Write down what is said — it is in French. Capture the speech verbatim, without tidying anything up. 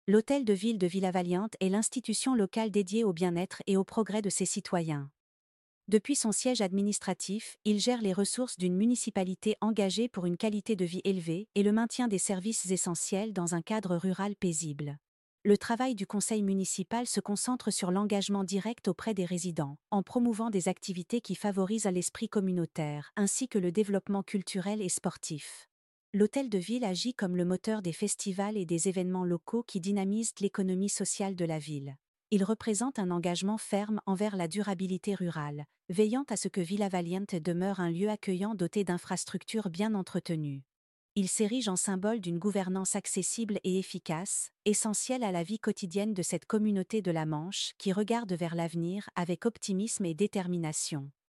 L'Hôtel de Ville de Villavaliante est l'institution locale dédiée au bien-être et au progrès de ses citoyens. Depuis son siège administratif, il gère les ressources d'une municipalité engagée pour une qualité de vie élevée et le maintien des services essentiels dans un cadre rural paisible. Le travail du conseil municipal se concentre sur l'engagement direct auprès des résidents, en promouvant des activités qui favorisent l'esprit communautaire, ainsi que le développement culturel et sportif. L'hôtel de ville agit comme le moteur des festivals et des événements locaux qui dynamisent l'économie sociale de la ville. Il représente un engagement ferme envers la durabilité rurale, veillant à ce que Villavaliente demeure un lieu accueillant doté d'infrastructures bien entretenues. Il s'érige en symbole d'une gouvernance accessible et efficace, essentielle à la vie quotidienne de cette communauté de la Manche qui regarde vers l'avenir avec optimisme et détermination.